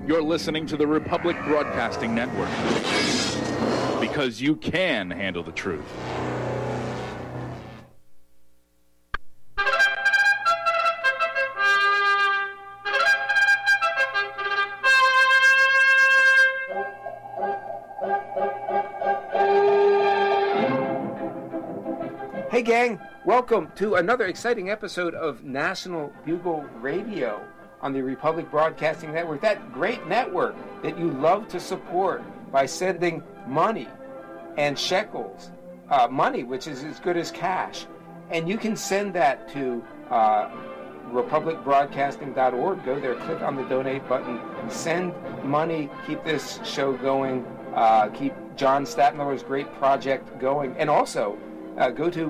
You're listening to the Republic Broadcasting Network, because you can handle the truth. Hey gang, welcome to another exciting episode of National Bugle Radio on the Republic Broadcasting Network, that great network that you love to support by sending money and shekels, money which is as good as cash. And you can send that to republicbroadcasting.org. Go there, click on the donate button, send money, keep this show going, keep John Stadtmiller's great project going, and also go to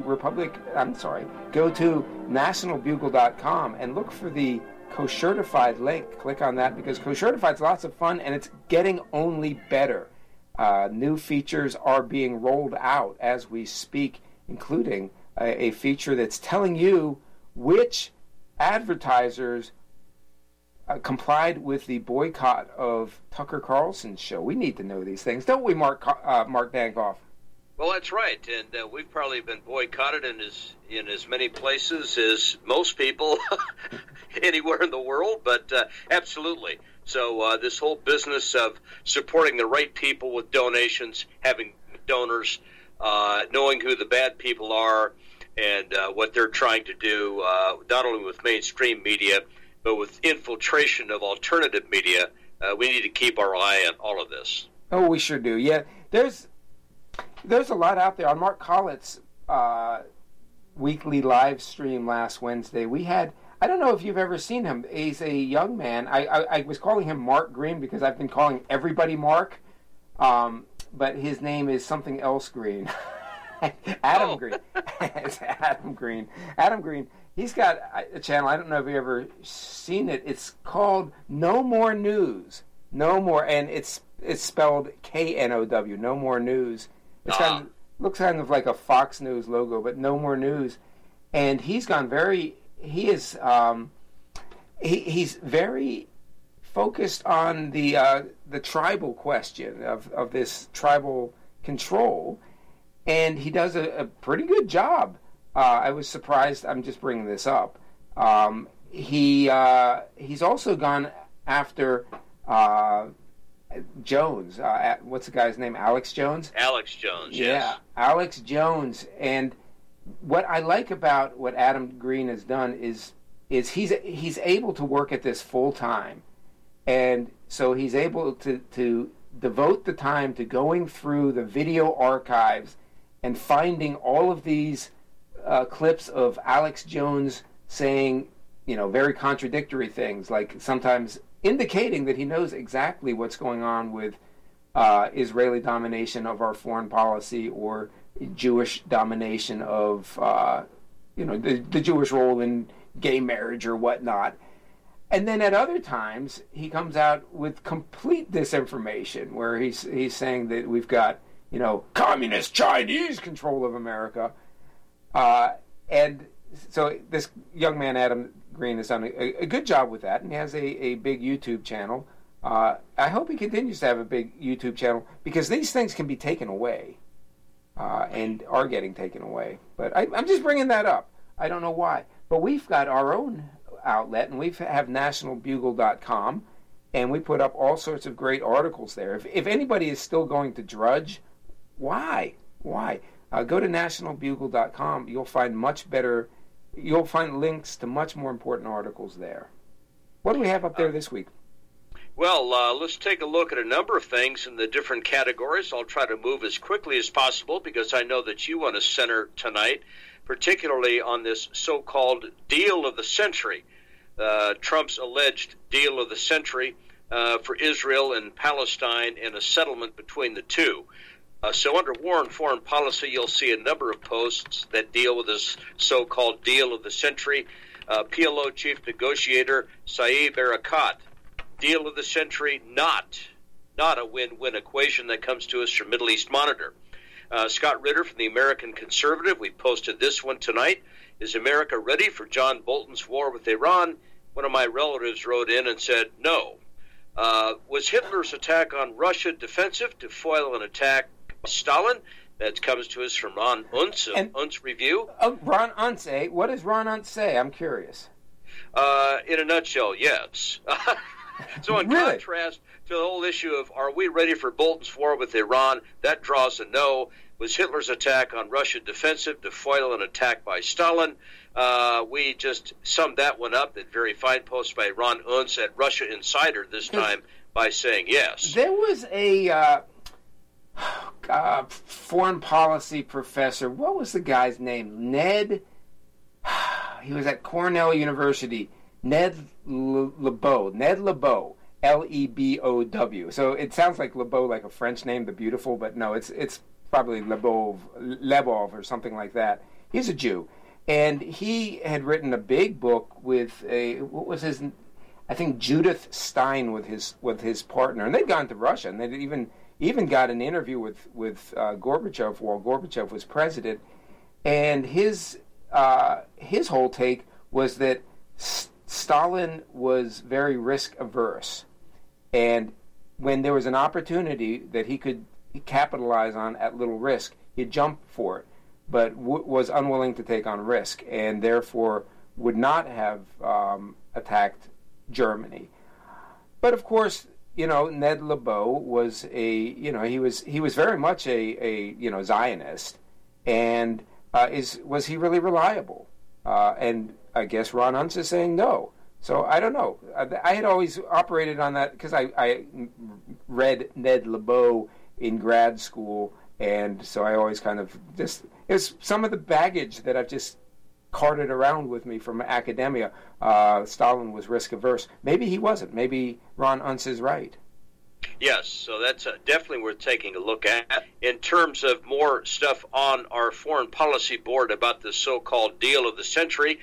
nationalbugle.com and look for the Koshertified link. Click on that because Koshertified's lots of fun and it's getting only better. New features are being rolled out as we speak, including a feature that's telling you which advertisers complied with the boycott of Tucker Carlson's show. We need to know these things, don't we, Mark Dankoff? Well, that's right, and we've probably been boycotted in as many places as most people anywhere in the world, but absolutely. So this whole business of supporting the right people with donations, having donors, knowing who the bad people are, and what they're trying to do, not only with mainstream media, but with infiltration of alternative media, we need to keep our eye on all of this. Oh, we sure do. Yeah, there's a lot out there. On Mark Collett's weekly live stream last Wednesday, we had, I don't know if you've ever seen him. He's a young man. I was calling him Mark Green because I've been calling everybody Mark, but his name is something else Green. Adam Green. It's Adam Green. Adam Green. He's got a channel. I don't know if you've ever seen it. It's called No More News. No More, and it's spelled K-N-O-W, No More News. It looks kind of like a Fox News logo, but No More News. And he's gone he's very focused on the tribal question of this tribal control, and he does a pretty good job. I was surprised. I'm just bringing this up. He's also gone after Jones. What's the guy's name? Alex Jones? Alex Jones, yes. Yeah, Alex Jones. And what I like about what Adam Green has done is he's able to work at this full time. And so he's able to devote the time to going through the video archives and finding all of these clips of Alex Jones saying, very contradictory things, like sometimes indicating that he knows exactly what's going on with Israeli domination of our foreign policy or Jewish domination of, the Jewish role in gay marriage or whatnot. And then at other times, he comes out with complete disinformation where he's saying that we've got, communist Chinese control of America. And so this young man, Adam Green, has done a good job with that, and he has a big YouTube channel. I hope he continues to have a big YouTube channel, because these things can be taken away, and are getting taken away. But I'm just bringing that up. I don't know why. But we've got our own outlet, and we have nationalbugle.com, and we put up all sorts of great articles there. If anybody is still going to drudge, why? Go to nationalbugle.com. You'll find links to much more important articles there. What do we have up there this week? Well, let's take a look at a number of things in the different categories. I'll try to move as quickly as possible because I know that you want to center tonight, particularly on this so-called deal of the century, Trump's alleged deal of the century for Israel and Palestine and a settlement between the two. So under War and Foreign Policy, you'll see a number of posts that deal with this so-called deal of the century. PLO chief negotiator Saeb Erekat, deal of the century, not a win-win equation that comes to us from Middle East Monitor. Scott Ritter from the American Conservative, we posted this one tonight. Is America ready for John Bolton's war with Iran? One of my relatives wrote in and said, no. Was Hitler's attack on Russia defensive to foil an attack by Stalin? That comes to us from Ron Unz of Unz Review. Ron Unz, what does Ron Unz say? I'm curious. In a nutshell, yes. So in contrast to the whole issue of are we ready for Bolton's war with Iran, that draws a no. Was Hitler's attack on Russia defensive to foil an attack by Stalin? We just summed that one up. That very fine post by Ron Unz at Russia Insider this time by saying yes. There was a foreign policy professor. What was the guy's name? Ned. He was at Cornell University. Ned Lebow. Ned Lebow. Lebow. So it sounds like Lebow, like a French name, the beautiful, but no, it's probably Lebov or something like that. He's a Jew, and he had written a big book with what was his? I think Judith Stein with his partner, and they'd gone to Russia, and they even got an interview with Gorbachev while Gorbachev was president, and his whole take was that Stalin was very risk averse, and when there was an opportunity that he could capitalize on at little risk, he'd jump for it, but was unwilling to take on risk, and therefore would not have attacked Germany. But of course, Ned Lebow was he was very much a Zionist, and was he really reliable? And I guess Ron Unz is saying no. So I don't know. I had always operated on that because I read Ned Lebow in grad school, and so I always kind of it's some of the baggage that I've just carted around with me from academia. Stalin was risk averse. Maybe he wasn't. Maybe Ron Unz is right. Yes, so that's definitely worth taking a look at. In terms of more stuff on our foreign policy board about the so-called deal of the century,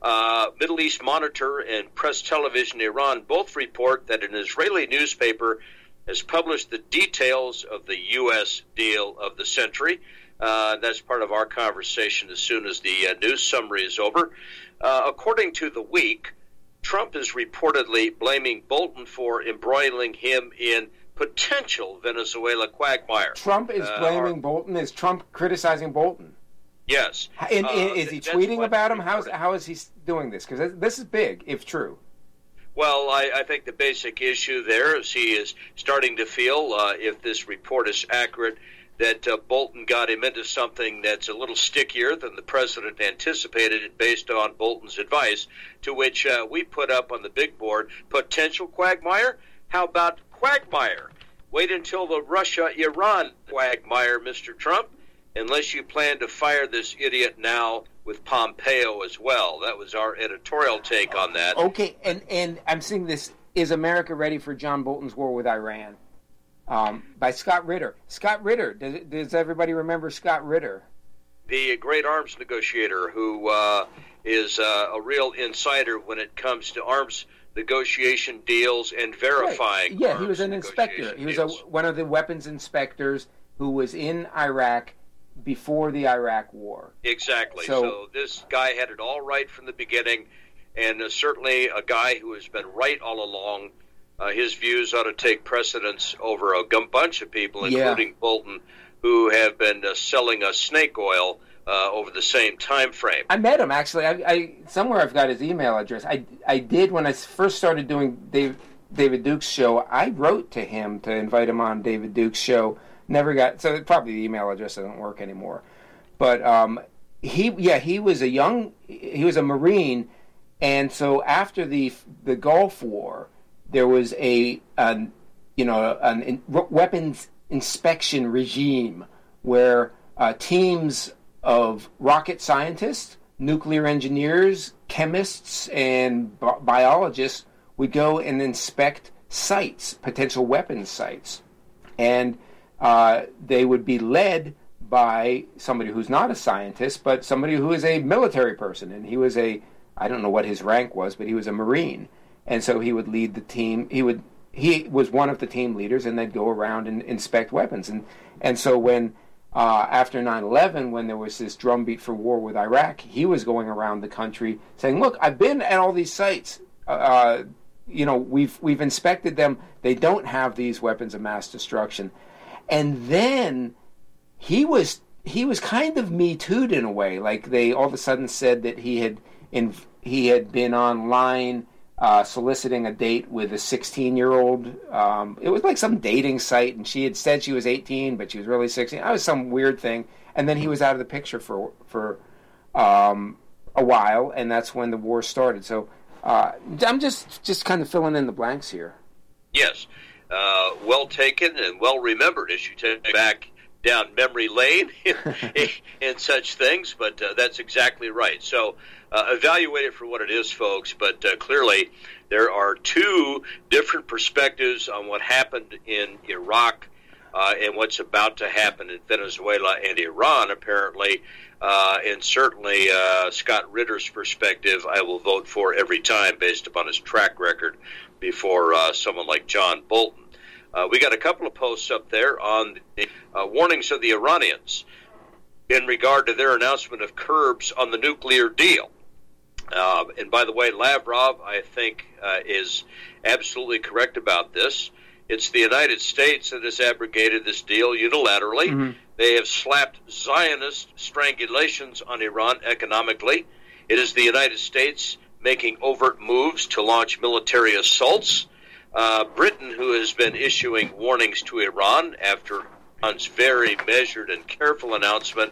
Middle East Monitor and Press Television Iran both report that an Israeli newspaper has published the details of the U.S. deal of the century. That's part of our conversation as soon as the news summary is over. According to The Week, Trump is reportedly blaming Bolton for embroiling him in potential Venezuela quagmire. Trump is blaming Bolton? Is Trump criticizing Bolton? Yes. Is he tweeting about him? How is he doing this? Because this is big, if true. Well, I think the basic issue there is he is starting to feel, if this report is accurate, that Bolton got him into something that's a little stickier than the president anticipated based on Bolton's advice, to which we put up on the big board, potential quagmire? How about quagmire? Wait until the Russia-Iran quagmire, Mr. Trump, unless you plan to fire this idiot now with Pompeo as well. That was our editorial take on that. Okay, and I'm seeing this, is America ready for John Bolton's war with Iran? By Scott Ritter. Scott Ritter, does everybody remember Scott Ritter? The great arms negotiator who is a real insider when it comes to arms negotiation deals and verifying. Right. Yeah, he was an inspector. He was one of the weapons inspectors who was in Iraq before the Iraq War. Exactly. So this guy had it all right from the beginning, and certainly a guy who has been right all along. His views ought to take precedence over a bunch of people, including Bolton, who have been selling us snake oil over the same time frame. I met him, actually. I somewhere I've got his email address. I did, when I first started doing David Duke's show, I wrote to him to invite him on David Duke's show. Never got, so probably the email address doesn't work anymore. But he was a Marine, and so after the Gulf War, there was a weapons inspection regime where teams of rocket scientists, nuclear engineers, chemists, and biologists would go and inspect sites, potential weapons sites. And they would be led by somebody who's not a scientist, but somebody who is a military person. And he was I don't know what his rank was, but he was a Marine. And so he would lead the team. He was one of the team leaders, and they'd go around and inspect weapons. And so when after 9/11, when there was this drumbeat for war with Iraq, he was going around the country saying, "Look, I've been at all these sites. we've inspected them. They don't have these weapons of mass destruction. And then he was kind of Me Too'd in a way. Like they all of a sudden said that he had been online soliciting a date with a 16-year-old. It was like some dating site, and she had said she was 18, but she was really 16. It was some weird thing. And then he was out of the picture for a while, and that's when the war started. So I'm just kind of filling in the blanks here. Yes. Well taken and well remembered as you take back down memory lane and such things, but that's exactly right. So evaluate it for what it is, folks, but clearly there are two different perspectives on what happened in Iraq and what's about to happen in Venezuela and Iran, apparently. And certainly Scott Ritter's perspective I will vote for every time based upon his track record before someone like John Bolton. We got a couple of posts up there on the warnings of the Iranians in regard to their announcement of curbs on the nuclear deal. And by the way, Lavrov, I think, is absolutely correct about this. It's the United States that has abrogated this deal unilaterally. Mm-hmm. They have slapped Zionist strangulations on Iran economically. It is the United States making overt moves to launch military assaults. Britain, who has been issuing warnings to Iran after Iran's very measured and careful announcement.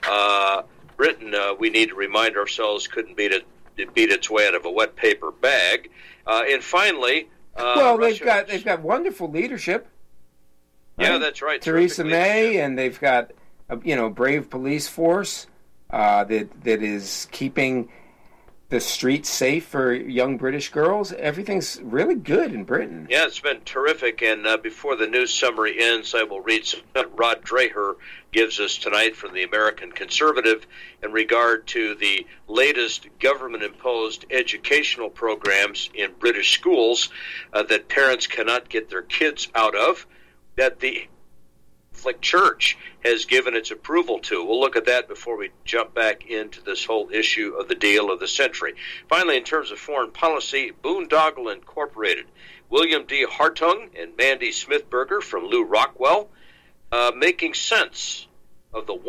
Britain, we need to remind ourselves, couldn't beat its way out of a wet paper bag. And finally, Russia, they've got wonderful leadership. Right? Yeah, that's right. Theresa May, and they've got a brave police force that is keeping the streets safe for young British girls. Everything's really good in Britain. Yeah, it's been terrific. And before the news summary ends, I will read something Rod Dreher gives us tonight from the American Conservative in regard to the latest government-imposed educational programs in British schools that parents cannot get their kids out of, that the Catholic Church has given its approval to. We'll look at that before we jump back into this whole issue of the deal of the century. Finally, in terms of foreign policy, Boondoggle Incorporated, William D. Hartung and Mandy Smithberger from Lew Rockwell, making sense of the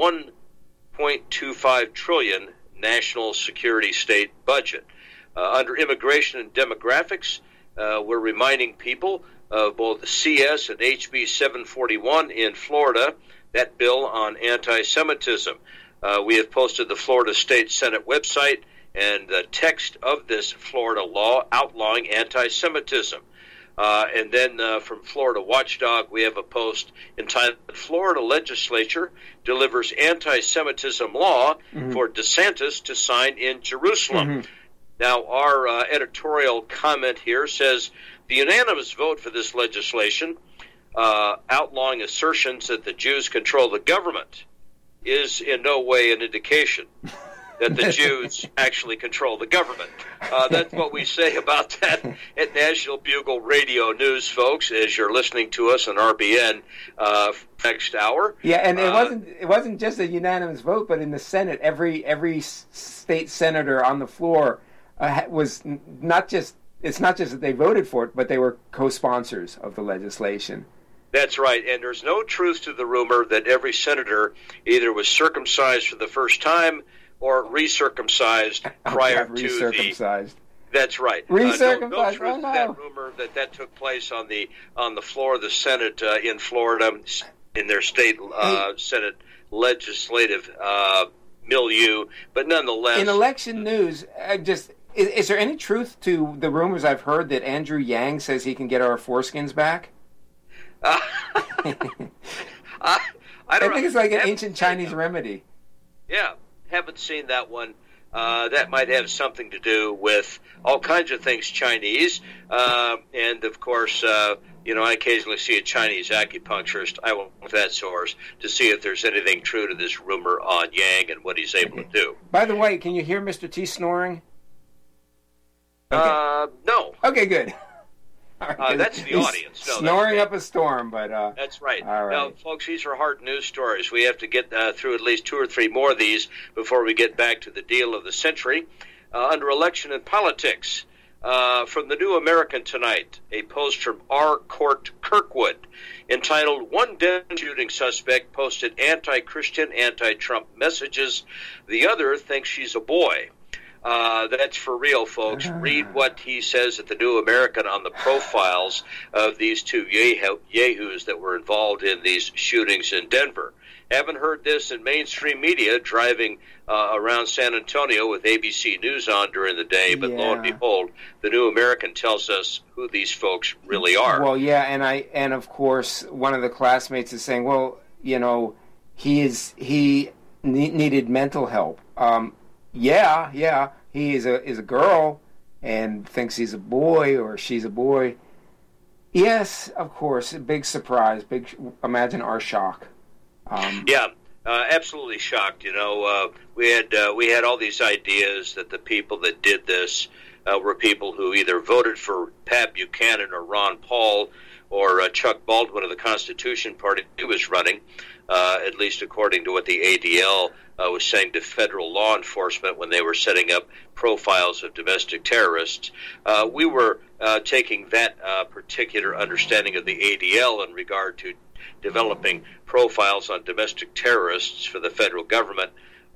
$1.25 trillion national security state budget. Under immigration and demographics, we're reminding people of both the CS and HB 741 in Florida, that bill on anti-Semitism. We have posted the Florida State Senate website and the text of this Florida law outlawing anti-Semitism. And then from Florida Watchdog, we have a post entitled Florida Legislature Delivers Anti-Semitism Law for DeSantis to Sign in Jerusalem. Mm-hmm. Now, our editorial comment here says, the unanimous vote for this legislation outlawing assertions that the Jews control the government is in no way an indication that the Jews actually control the government. That's what we say about that at National Bugle Radio News, folks, as you're listening to us on RBN next hour. Yeah, and it wasn't just a unanimous vote, but in the Senate, every state senator on the floor was not just. It's not just that they voted for it, but they were co-sponsors of the legislation. That's right, and there's no truth to the rumor that every senator either was circumcised for the first time or recircumcised prior to recircumcised. That's right. Recircumcised. No truth to that rumor that took place on the floor of the Senate in Florida, in their state Senate legislative milieu, but nonetheless. In election news, Is there any truth to the rumors I've heard that Andrew Yang says he can get our foreskins back? I think it's like an ancient Chinese remedy. Yeah, haven't seen that one. That might have something to do with all kinds of things Chinese. And, of course, I occasionally see a Chinese acupuncturist. I went with that source to see if there's anything true to this rumor on Yang and what he's able to do. By the way, can you hear Mr. T snoring? Okay. No. Okay, good. Right, that's the audience. No, snoring up a storm, but... that's right. All right. Now, folks, these are hard news stories. We have to get through at least two or three more of these before we get back to the deal of the century. Under election and politics, From the New American tonight, a post from R. Court Kirkwood entitled, "One Denver shooting suspect posted anti-Christian, anti-Trump messages. The other thinks she's a boy." That's for real, folks. Read what he says at the New American on the profiles of these two yahoos that were involved in these shootings in Denver. Haven't heard this in mainstream media driving around San Antonio with ABC News on during the day, but lo and behold, the New American tells us who these folks really are. Well, yeah, and of course, one of the classmates is saying, well, you know, he needed mental help. Yeah, he is a girl and thinks he's a boy or she's a boy. Yes, of course, a big surprise. Imagine our shock. Absolutely shocked. You know, we had all these ideas that the people that did this were people who either voted for Pat Buchanan or Ron Paul or Chuck Baldwin of the Constitution Party who was running, at least according to what the ADL was saying to federal law enforcement when they were setting up profiles of domestic terrorists. We were taking that particular understanding of the ADL in regard to developing profiles on domestic terrorists for the federal government,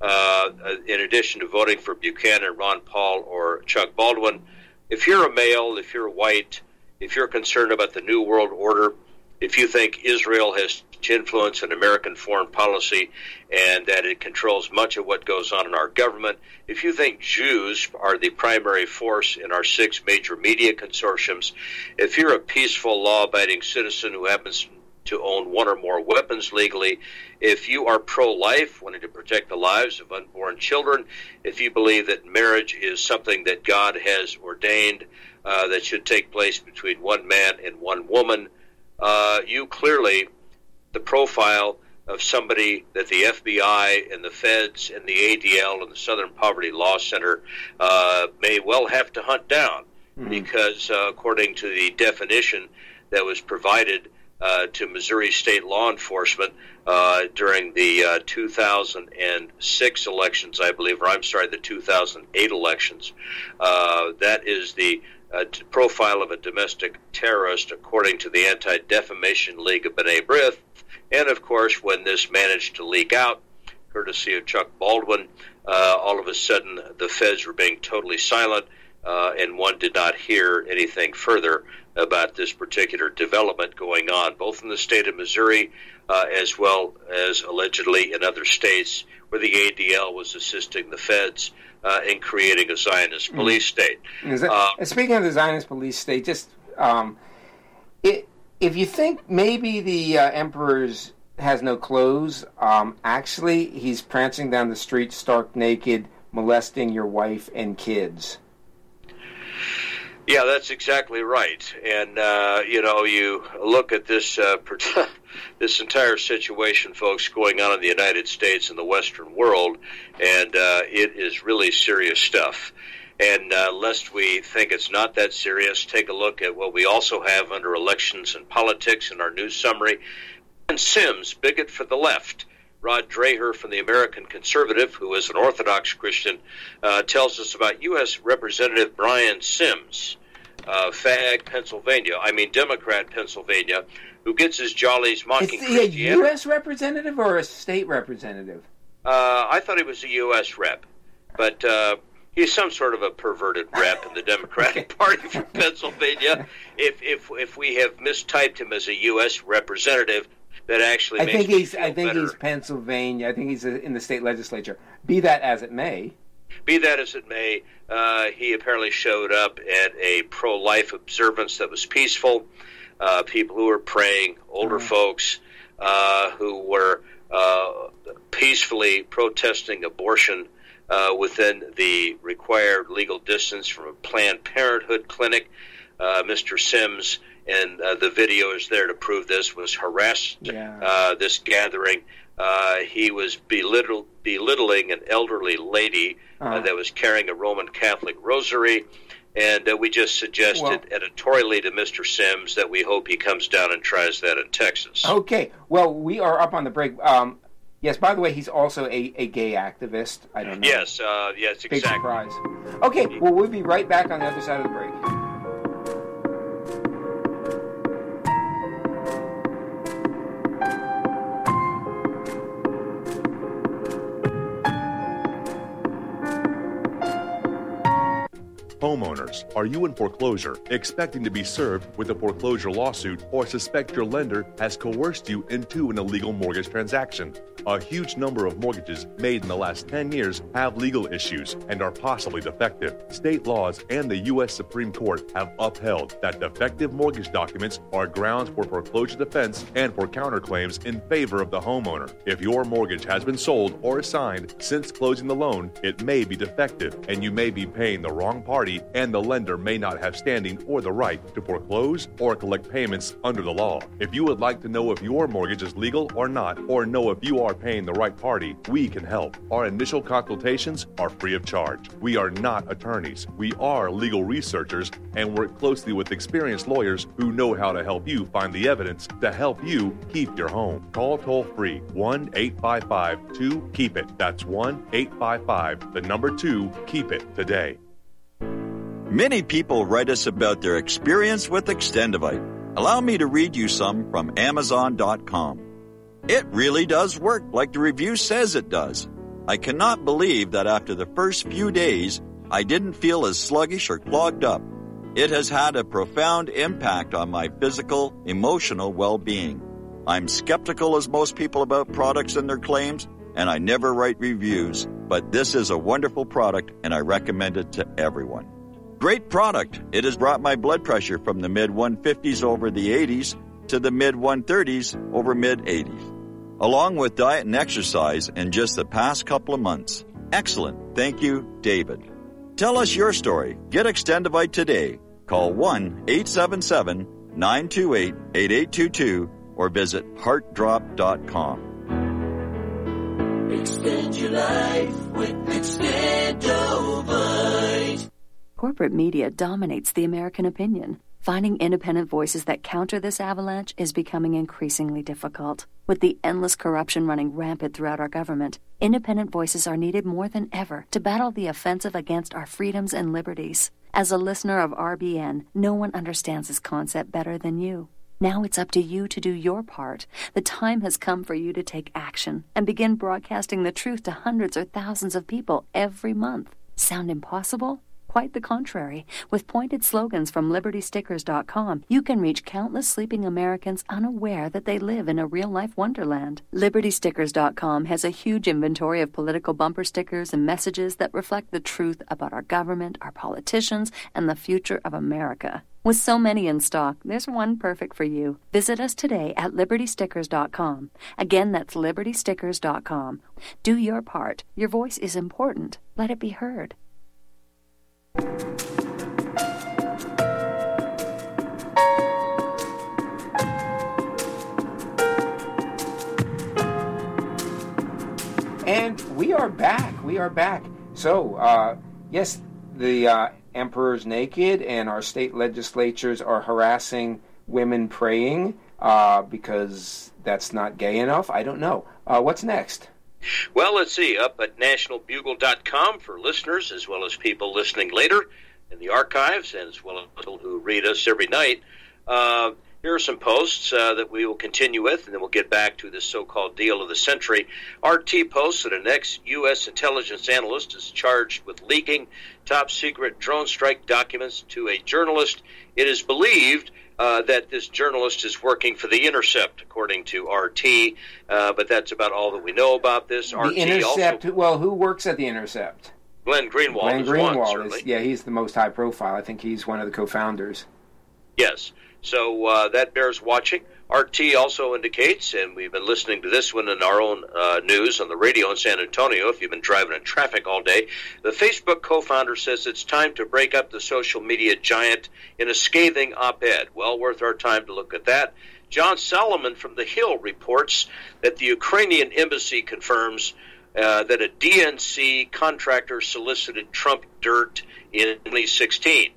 in addition to voting for Buchanan, Ron Paul, or Chuck Baldwin. If you're a male, if you're white, if you're concerned about the New World Order, if you think Israel has influence in American foreign policy and that it controls much of what goes on in our government, if you think Jews are the primary force in our 6 major media consortiums, if you're a peaceful, law-abiding citizen who happens to own 1 or more weapons legally, if you are pro-life, wanting to protect the lives of unborn children, if you believe that marriage is something that God has ordained that should take place between one man and one woman, you clearly, the profile of somebody that the FBI and the feds and the ADL and the Southern Poverty Law Center may well have to hunt down, because according to the definition that was provided to Missouri state law enforcement during the 2006 elections, I believe, or I'm sorry, the 2008 elections. That is the profile of a domestic terrorist according to the Anti-Defamation League of B'nai B'rith. And, of course, when this managed to leak out, courtesy of Chuck Baldwin, all of a sudden the feds were being totally silent, and one did not hear anything further about this particular development going on, both in the state of Missouri as well as allegedly in other states where the ADL was assisting the feds in creating a Zionist police state. Speaking of the Zionist police state, just if you think maybe the emperor has no clothes, actually he's prancing down the street stark naked, molesting your wife and kids. Yeah, that's exactly right. And, you look at this this entire situation, folks, going on in the United States and the Western world, and it is really serious stuff. And lest we think it's not that serious, take a look at what we also have under elections and politics in our news summary. And Sims, bigot for the left. Rod Dreher from the American Conservative, who is an Orthodox Christian, tells us about U.S. Representative Brian Sims, Democrat Pennsylvania, who gets his jollies mocking Christianity. Is he a U.S. representative or a state representative? I thought he was a U.S. rep, but he's some sort of a perverted rep in the Democratic Party from Pennsylvania. If we have mistyped him as a U.S. representative, that actually makes me feel better. I think he's Pennsylvania. I think he's in the state legislature. Be that as it may. Be that as it may, he apparently showed up at a pro-life observance that was peaceful. People who were praying, older folks who were peacefully protesting abortion within the required legal distance from a Planned Parenthood clinic. Mr. Sims, and the video is there to prove this, was harassed this gathering. He was belittling an elderly lady that was carrying a Roman Catholic rosary, and we just suggested editorially to Mr. Sims that we hope he comes down and tries that in Texas. Okay. Well, we are up on the break. Yes, by the way, he's also a gay activist. I don't know. Yes, yes, exactly. Big surprise. Okay, well, we'll be right back on the other side of the break. Homeowners, are you in foreclosure, expecting to be served with a foreclosure lawsuit, or suspect your lender has coerced you into an illegal mortgage transaction? A huge number of mortgages made in the last 10 years have legal issues and are possibly defective. State laws and the U.S. Supreme Court have upheld that defective mortgage documents are grounds for foreclosure defense and for counterclaims in favor of the homeowner. If your mortgage has been sold or assigned since closing the loan, it may be defective and you may be paying the wrong party, and the lender may not have standing or the right to foreclose or collect payments under the law. If you would like to know if your mortgage is legal or not, or know if you are paying the right party, we can help. Our initial consultations are free of charge. We are not attorneys. We are legal researchers and work closely with experienced lawyers who know how to help you find the evidence to help you keep your home. Call toll-free 1-855-2-KEEP-IT. That's 1-855-2-KEEP-IT today. Many people write us about their experience with Extendivite. Allow me to read you some from Amazon.com. It really does work like the review says it does. I cannot believe that after the first few days, I didn't feel as sluggish or clogged up. It has had a profound impact on my physical, emotional well-being. I'm skeptical as most people about products and their claims, and I never write reviews, but this is a wonderful product and I recommend it to everyone. Great product. It has brought my blood pressure from the mid-150s over the 80s to the mid-130s over mid-80s, along with diet and exercise in just the past couple of months. Excellent. Thank you, David. Tell us your story. Get Extendivite today. Call 1-877-928-8822 or visit heartdrop.com. Extend your life with Extendivite. Corporate media dominates the American opinion. Finding independent voices that counter this avalanche is becoming increasingly difficult. With the endless corruption running rampant throughout our government, independent voices are needed more than ever to battle the offensive against our freedoms and liberties. As a listener of RBN, no one understands this concept better than you. Now it's up to you to do your part. The time has come for you to take action and begin broadcasting the truth to hundreds or thousands of people every month. Sound impossible? Quite the contrary. With pointed slogans from LibertyStickers.com, you can reach countless sleeping Americans unaware that they live in a real-life wonderland. LibertyStickers.com has a huge inventory of political bumper stickers and messages that reflect the truth about our government, our politicians, and the future of America. With so many in stock, there's one perfect for you. Visit us today at LibertyStickers.com. Again, that's LibertyStickers.com. Do your part. Your voice is important. Let it be heard. And we are back. We are back. So, yes, the emperor's naked, and our state legislatures are harassing women praying because that's not gay enough. I don't know. What's next? Well, let's see. Up at nationalbugle.com for listeners as well as people listening later in the archives, and as well as people who read us every night. Here are some posts that we will continue with, and then we'll get back to this so-called deal of the century. RT posts that an ex-U.S. intelligence analyst is charged with leaking top-secret drone strike documents to a journalist. It is believed that this journalist is working for The Intercept, according to RT, but that's about all that we know about this. The Intercept, also, well, who works at The Intercept? Glenn Greenwald he's the most high profile. I think he's one of the co-founders. Yes, so that bears watching. RT also indicates, and we've been listening to this one in our own news on the radio in San Antonio, if you've been driving in traffic all day, the Facebook co-founder says it's time to break up the social media giant in a scathing op-ed. Well worth our time to look at that. John Solomon from The Hill reports that the Ukrainian embassy confirms that a DNC contractor solicited Trump dirt in 2016.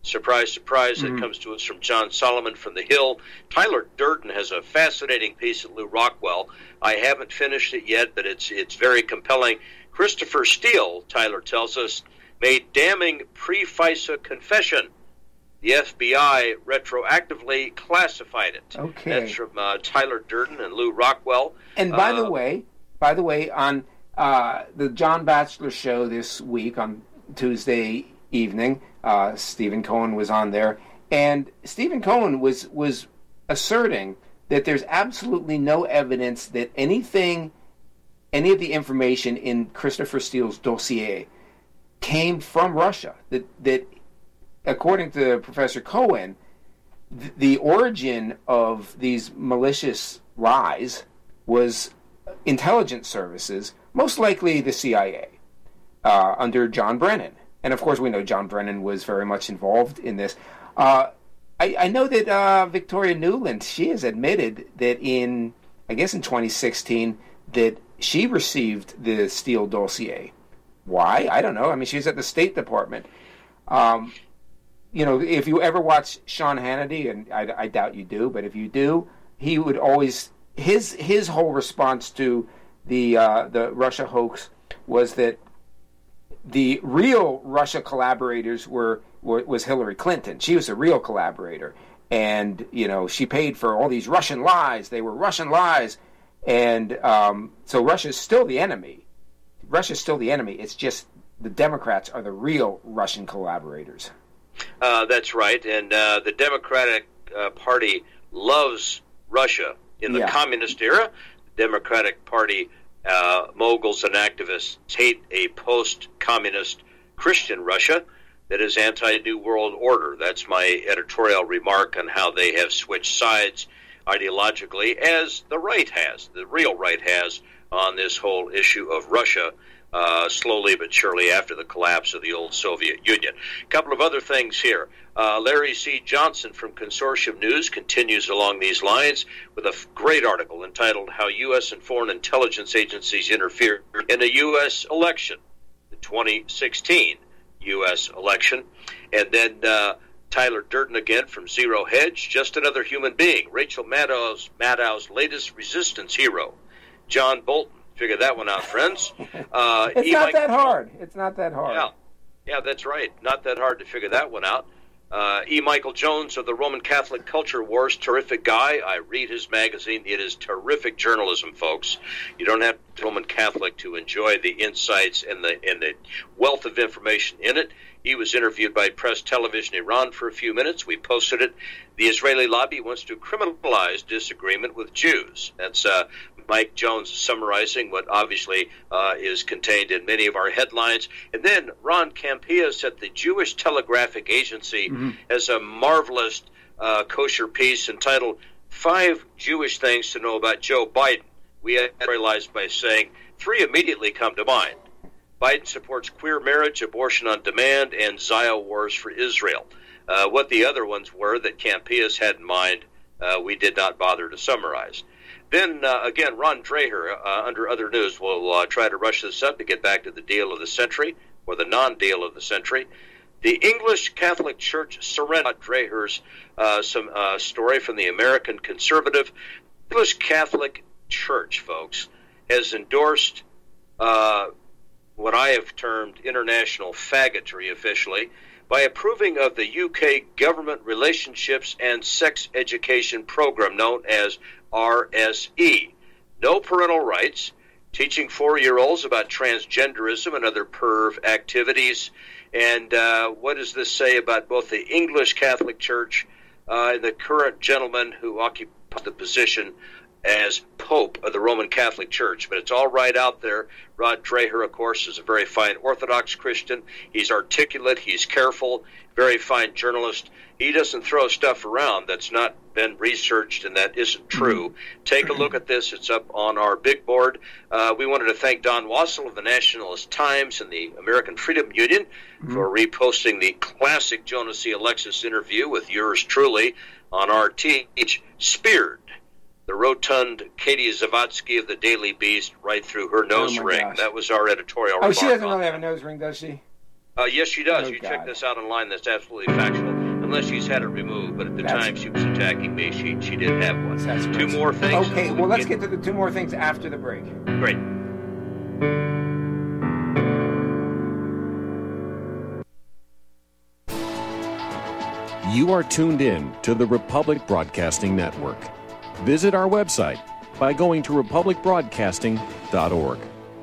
Surprise, surprise, that comes to us from John Solomon from The Hill. Tyler Durden has a fascinating piece at Lew Rockwell. I haven't finished it yet, but it's very compelling. Christopher Steele, Tyler tells us, made damning pre-FISA confession. The FBI retroactively classified it. Okay. That's from Tyler Durden and Lew Rockwell. And by the way, on the John Batchelor show this week on Tuesday evening, Stephen Cohen was on there, and Stephen Cohen was asserting that there's absolutely no evidence that any of the information in Christopher Steele's dossier came from Russia. That according to Professor Cohen, the origin of these malicious lies was intelligence services, most likely the CIA, under John Brennan. And of course, we know John Brennan was very much involved in this. I know that Victoria Nuland, she has admitted that in 2016, that she received the Steele dossier. Why? I don't know. I mean, she's at the State Department. If you ever watch Sean Hannity, and I doubt you do, but if you do, he would always his whole response to the Russia hoax was that the real Russia collaborators was Hillary Clinton. She was a real collaborator, and she paid for all these Russian lies. They were Russian lies, and so Russia's still the enemy. Russia's still the enemy. It's just the Democrats are the real Russian collaborators. That's right, and the Democratic Party loves Russia. In the communist era, the Democratic Party moguls and activists hate a post-communist Christian Russia that is anti-New World Order. That's my editorial remark on how they have switched sides ideologically, as the right has, the real right has, on this whole issue of Russia, slowly but surely after the collapse of the old Soviet Union. A couple of other things here. Larry C. Johnson from Consortium News continues along these lines with a great article entitled How U.S. and Foreign Intelligence Agencies Interfere in a U.S. Election, the 2016 U.S. election. And then Tyler Durden again from Zero Hedge, just another human being. Rachel Maddow's latest resistance hero, John Bolton. Figure that one out, friends. It's not that hard. It's not that hard. Yeah, that's right. Not that hard to figure that one out. E. Michael Jones of the Roman Catholic Culture Wars, terrific guy. I read his magazine. It is terrific journalism, folks. You don't have to be Roman Catholic to enjoy the insights and the wealth of information in it. He was interviewed by Press Television Iran for a few minutes. We posted it. The Israeli lobby wants to criminalize disagreement with Jews. That's Mike Jones summarizing what obviously is contained in many of our headlines. And then Ron Campillas at the Jewish Telegraphic Agency has a marvelous kosher piece entitled 5 Jewish Things to Know About Joe Biden. We editorialized by saying 3 immediately come to mind. Biden supports queer marriage, abortion on demand, and Zio wars for Israel. What the other ones were that Campillas had in mind, we did not bother to summarize. Then, again, Ron Dreher, under other news, will try to rush this up to get back to the deal of the century, or the non-deal of the century. The English Catholic Church surrendered Dreher's some story from the American Conservative. English Catholic Church, folks, has endorsed what I have termed international faggotry officially by approving of the UK Government Relationships and Sex Education Program known as RSE. No parental rights, teaching 4-year-olds about transgenderism and other perv activities. And what does this say about both the English Catholic Church and the current gentleman who occupies the position as Pope of the Roman Catholic Church? But it's all right out there. Rod Dreher, of course, is a very fine Orthodox Christian. He's articulate. He's careful. Very fine journalist. He doesn't throw stuff around that's not been researched and that isn't true. Take a look at this. It's up on our big board. We wanted to thank Don Wassel of the Nationalist Times and the American Freedom Union for reposting the classic Jonas C. Alexis interview with yours truly on RT. Speared the rotund Katie Zawadzki of the Daily Beast right through her nose ring. Gosh. That was our editorial remark. Oh, she doesn't really have a nose ring, does she? Yes, she does. Oh, you God. check this out online. That's absolutely factual. unless she's had it removed. But at the time she was attacking me, she did have one. Two more things. Okay, well, let's get to the two more things after the break. Great. You are tuned in to the Republic Broadcasting Network. Visit our website by going to republicbroadcasting.org.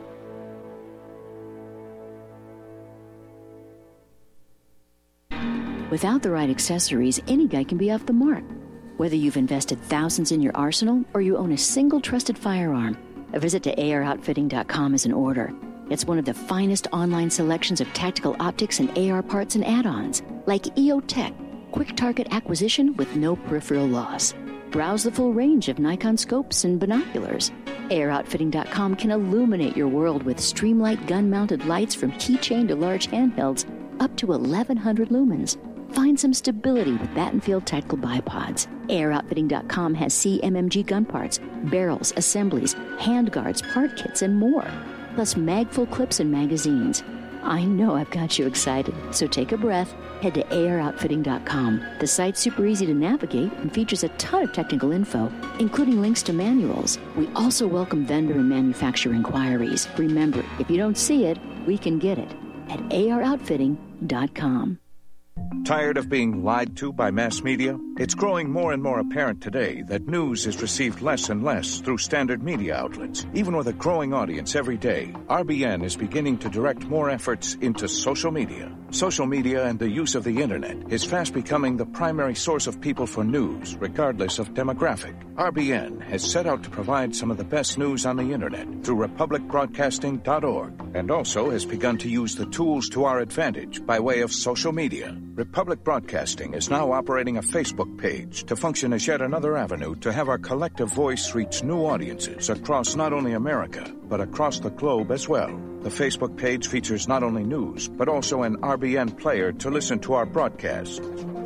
Without the right accessories, any guy can be off the mark. Whether you've invested thousands in your arsenal or you own a single trusted firearm, a visit to AROutfitting.com is in order. It's one of the finest online selections of tactical optics and AR parts and add-ons, like EOTech, quick target acquisition with no peripheral loss. Browse the full range of Nikon scopes and binoculars. AROutfitting.com can illuminate your world with Streamlight gun-mounted lights from keychain to large handhelds up to 1,100 lumens. Find some stability with Battenfield tactical bipods. AROutfitting.com has CMMG gun parts, barrels, assemblies, handguards, part kits, and more. Plus mag-full clips and magazines. I know I've got you excited, so take a breath. Head to AROutfitting.com. The site's super easy to navigate and features a ton of technical info, including links to manuals. We also welcome vendor and manufacturer inquiries. Remember, if you don't see it, we can get it at AROutfitting.com. Tired of being lied to by mass media? It's growing more and more apparent today that news is received less and less through standard media outlets. Even with a growing audience every day, RBN is beginning to direct more efforts into social media. Social media and the use of the internet is fast becoming the primary source of people for news, regardless of demographic. RBN has set out to provide some of the best news on the internet through republicbroadcasting.org, and also has begun to use the tools to our advantage by way of social media. Republic Broadcasting is now operating a Facebook page to function as yet another avenue to have our collective voice reach new audiences across not only America, but across the globe as well. The Facebook page features not only news, but also an RBN player to listen to our broadcast.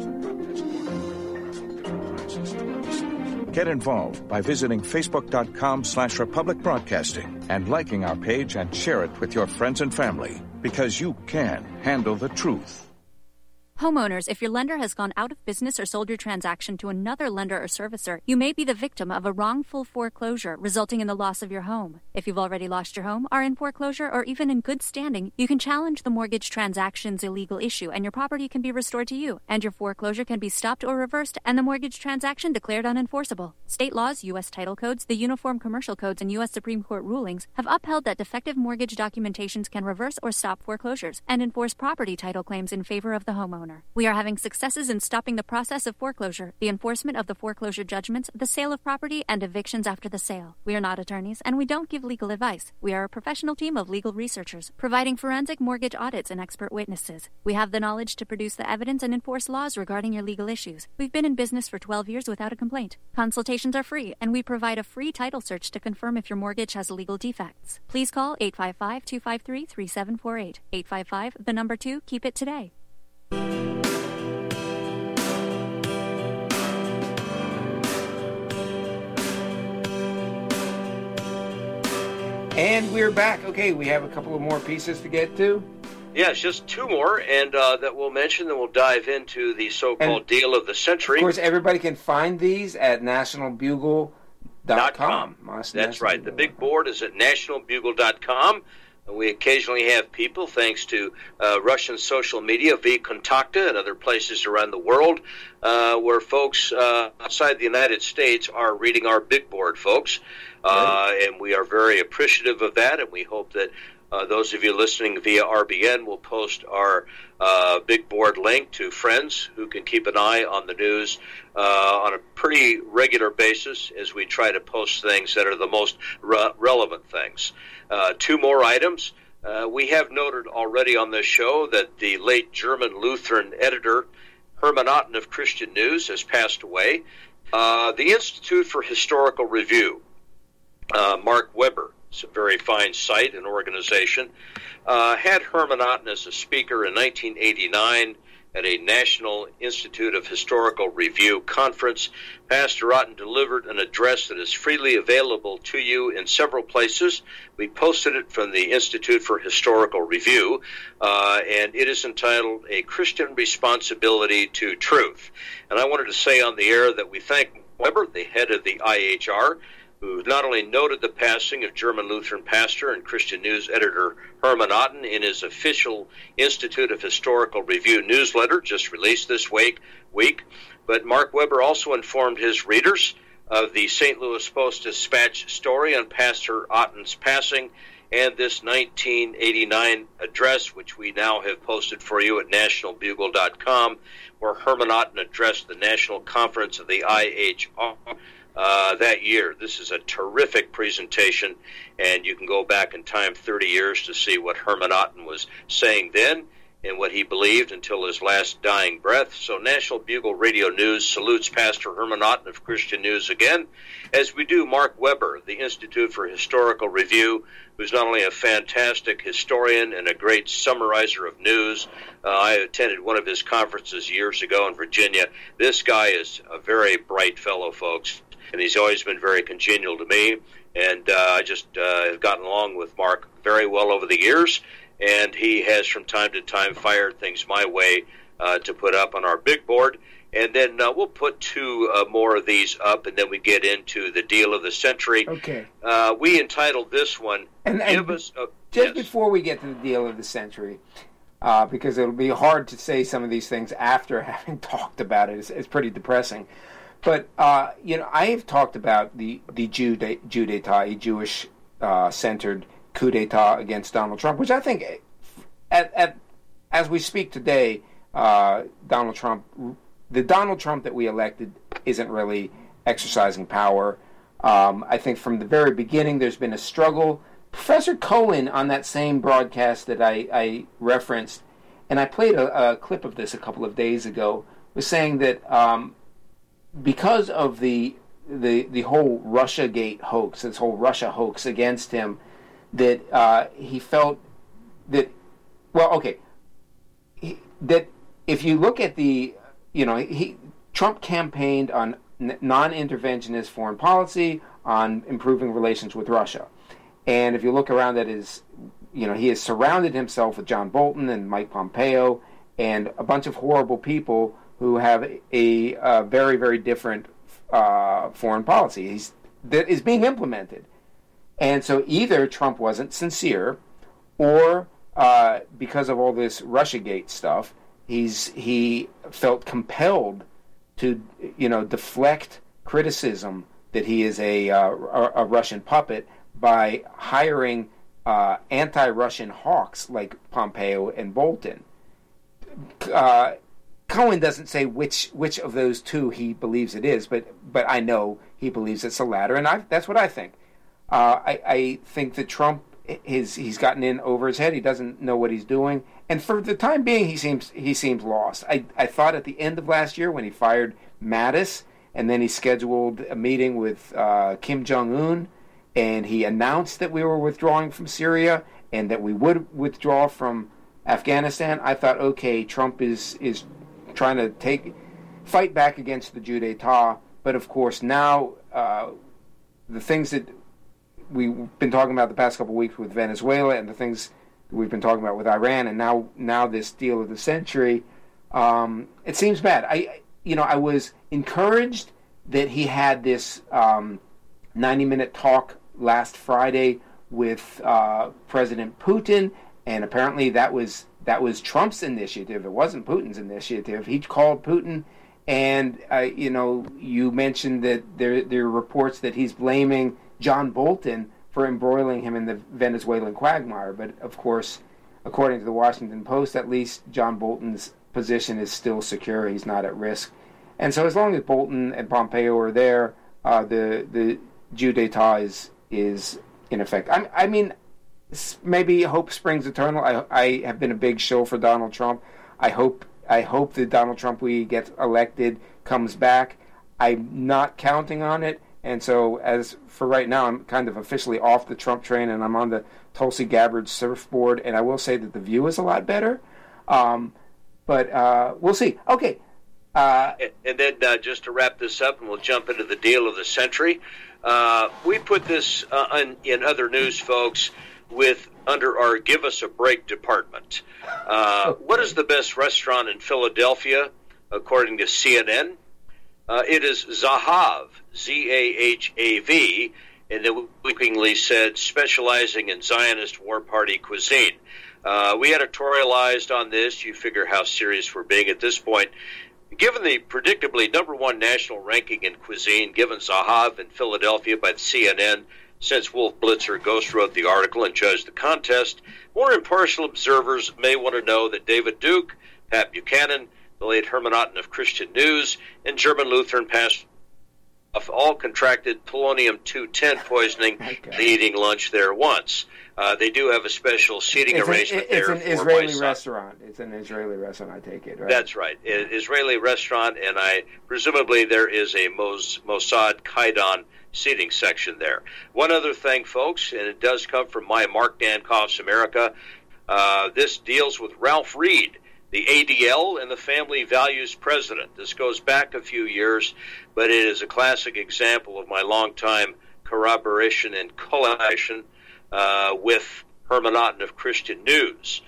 Get involved by visiting facebook.com/Republic Broadcasting and liking our page and share it with your friends and family, because you can handle the truth. Homeowners, if your lender has gone out of business or sold your transaction to another lender or servicer, you may be the victim of a wrongful foreclosure resulting in the loss of your home. If you've already lost your home, are in foreclosure, or even in good standing, you can challenge the mortgage transaction's illegal issue, and your property can be restored to you, and your foreclosure can be stopped or reversed, and the mortgage transaction declared unenforceable. State laws, U.S. title codes, the Uniform Commercial Codes, and U.S. Supreme Court rulings have upheld that defective mortgage documentations can reverse or stop foreclosures and enforce property title claims in favor of the homeowner. We are having successes in stopping the process of foreclosure, the enforcement of the foreclosure judgments, the sale of property, and evictions after the sale. We are not attorneys, and we don't give legal advice. We are a professional team of legal researchers, providing forensic mortgage audits and expert witnesses. We have the knowledge to produce the evidence and enforce laws regarding your legal issues. We've been in business for 12 years without a complaint. Consultations are free, and we provide a free title search to confirm if your mortgage has legal defects. Please call 855-253-3748. 855, 2, keep it today. And we're back. Okay, we have a couple of more pieces to get to. Yes, just two more, and that we'll mention, then we'll dive into the so-called deal of the century. Of course, everybody can find these at nationalbugle.com. That's right. The big board is at nationalbugle.com. We occasionally have people, thanks to Russian social media, VKontakte, and other places around the world, where folks outside the United States are reading our big board, folks. And we are very appreciative of that, and we hope that those of you listening via RBN will post our big board link to friends who can keep an eye on the news on a pretty regular basis as we try to post things that are the most relevant things. Two more items. We have noted already on this show that the late German Lutheran editor Hermann Otten of Christian News has passed away. The Institute for Historical Review, Mark Weber, it's a very fine site and organization, had Hermann Otten as a speaker in 1989 at a National Institute of Historical Review conference. Pastor Otten delivered an address that is freely available to you in several places. We posted it from the Institute for Historical Review, and it is entitled A Christian Responsibility to Truth. And I wanted to say on the air that we thank Weber, the head of the IHR, who not only noted the passing of German Lutheran pastor and Christian News editor Herman Otten in his official Institute of Historical Review newsletter just released this week, but Mark Weber also informed his readers of the St. Louis Post-Dispatch story on Pastor Otten's passing and this 1989 address, which we now have posted for you at nationalbugle.com, where Herman Otten addressed the National Conference of the IHR that year. This is a terrific presentation, and you can go back in time 30 years to see what Herman Otten was saying then and what he believed until his last dying breath. So National Bugle Radio News salutes Pastor Herman Otten of Christian News again, as we do Mark Weber, the Institute for Historical Review, who's not only a fantastic historian and a great summarizer of news. I attended one of his conferences years ago in Virginia. This guy is a very bright fellow, folks, and he's always been very congenial to me, and I just have gotten along with Mark very well over the years, and he has from time to time fired things my way to put up on our big board, and then we'll put two more of these up, and then we get into the deal of the century. Okay. We entitled this one, Before we get to the deal of the century, because it'll be hard to say some of these things after having talked about it. It's pretty depressing. But, I have talked about the Jew d'etat, a Jewish-centered coup d'etat against Donald Trump, which I think, as we speak today, the Donald Trump that we elected isn't really exercising power. I think from the very beginning there's been a struggle. Professor Cohen, on that same broadcast that I referenced, and I played a clip of this a couple of days ago, was saying that because of the whole Russiagate hoax, this whole Russia hoax against him, that he felt that, that if you look at Trump campaigned on non-interventionist foreign policy, on improving relations with Russia. And if you look around at his, he has surrounded himself with John Bolton and Mike Pompeo and a bunch of horrible people who have a very, very different foreign policy that is being implemented. And so either Trump wasn't sincere, or because of all this Russiagate stuff, he felt compelled to deflect criticism that he is a Russian puppet by hiring anti-Russian hawks like Pompeo and Bolton. Cohen doesn't say which of those two he believes it is, but I know he believes it's the latter, and that's what I think. I think that Trump he's gotten in over his head. He doesn't know what he's doing, and for the time being, he seems lost. I thought at the end of last year when he fired Mattis, and then he scheduled a meeting with Kim Jong-un, and he announced that we were withdrawing from Syria and that we would withdraw from Afghanistan. I thought, okay, Trump is trying to fight back against the Jew d'etat, but of course now the things that we've been talking about the past couple of weeks with Venezuela and the things that we've been talking about with Iran, and now this deal of the century, it seems bad. I was encouraged that he had this 90-minute talk last Friday with President Putin, and apparently that was Trump's initiative. It wasn't Putin's initiative. He called Putin, and you mentioned that there are reports that he's blaming John Bolton for embroiling him in the Venezuelan quagmire. But of course, according to the Washington Post, at least John Bolton's position is still secure. He's not at risk. And so as long as Bolton and Pompeo are there, the Jew d'etat is in effect. I mean, maybe hope springs eternal. I have been a big shill for Donald Trump. I hope that Donald Trump, we get elected, comes back. I'm not counting on it. And so as for right now, I'm kind of officially off the Trump train, and I'm on the Tulsi Gabbard surfboard. And I will say that the view is a lot better. But we'll see. Okay. And then just to wrap this up, and we'll jump into the deal of the century. We put this in other news, folks, under our Give Us a Break department. What is the best restaurant in Philadelphia, according to CNN? It is Zahav, Z-A-H-A-V, and then weekly said specializing in Zionist War Party cuisine. We editorialized on this. You figure how serious we're being at this point. Given the predictably number one national ranking in cuisine, given Zahav in Philadelphia by the CNN, since Wolf Blitzer ghost wrote the article and judged the contest, more impartial observers may want to know that David Duke, Pat Buchanan, the late Herman Otten of Christian News, and German Lutheran pastor all contracted polonium-210 poisoning eating lunch there once. They do have a special seating arrangement there. It's an Israeli restaurant. It's an Israeli restaurant, I take it, right? That's right. Israeli restaurant, and presumably there is a Mossad Kaidan seating section there. One other thing, folks, and it does come from my Mark Dankoff's America. This deals with Ralph Reed, the ADL and the Family Values President. This goes back a few years, but it is a classic example of my longtime corroboration and collaboration with Herman Otten of Christian News.